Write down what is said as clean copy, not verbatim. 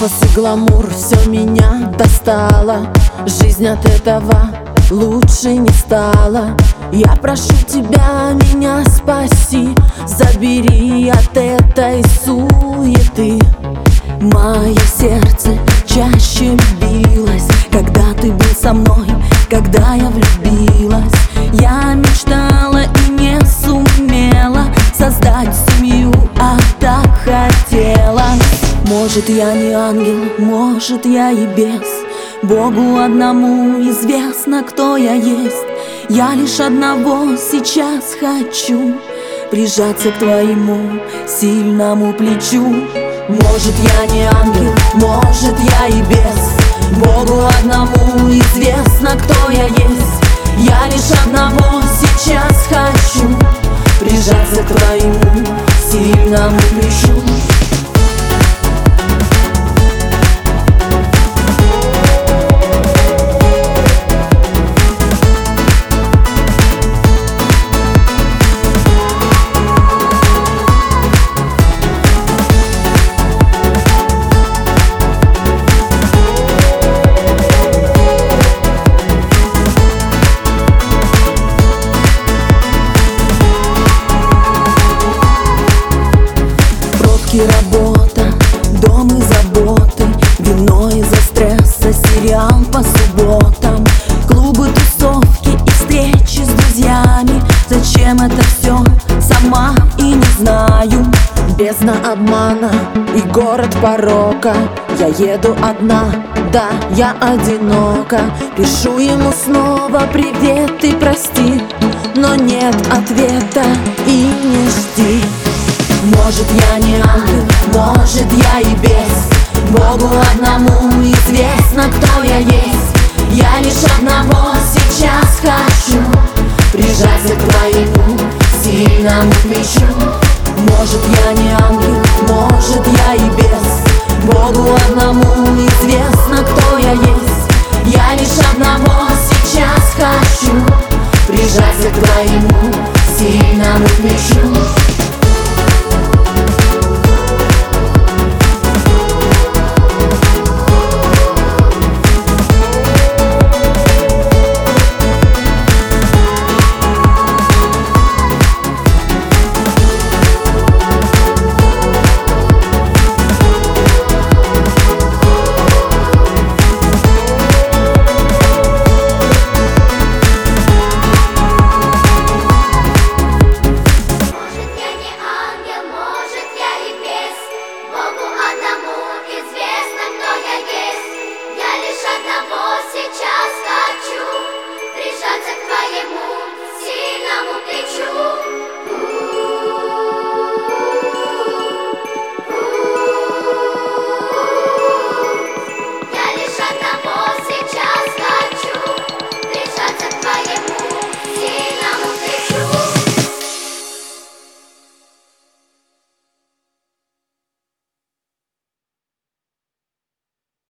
Пафос и гламур, все меня достало. Жизнь от этого лучше не стала. Я прошу тебя, меня спаси, забери от этой суеты. Мое сердце чаще билось, когда ты был со мной, когда я влюбилась. Я мечтала и не сумела создать семью, а так хотела. Может, я не ангел, может, я и бес. Богу одному известно, кто я есть. Я лишь одного сейчас хочу: прижаться к твоему сильному плечу. Может, я не ангел, может, я и бес. Богу одному известно, кто я есть. Я лишь одного сейчас хочу: прижаться к твоему сильному плечу. Работа, дом и заботы, вино из-за стресса, сериал по субботам, клубы, тусовки и встречи с друзьями. Зачем это все, сама и не знаю. Бездна обмана и город порока. Я еду одна, да, я одинока. Пишу ему снова привет и прости, но нет ответа и не жди. Может, я не ангел, может, я и бес. Богу одному известно, кто я есть. Я лишь одного сейчас хочу: прижаться к твоему сильному плечу. Может, я не ангел, может, я и бес. Богу одному известно, кто я есть. Я лишь одного сейчас хочу: прижаться к твоему сильному плечу.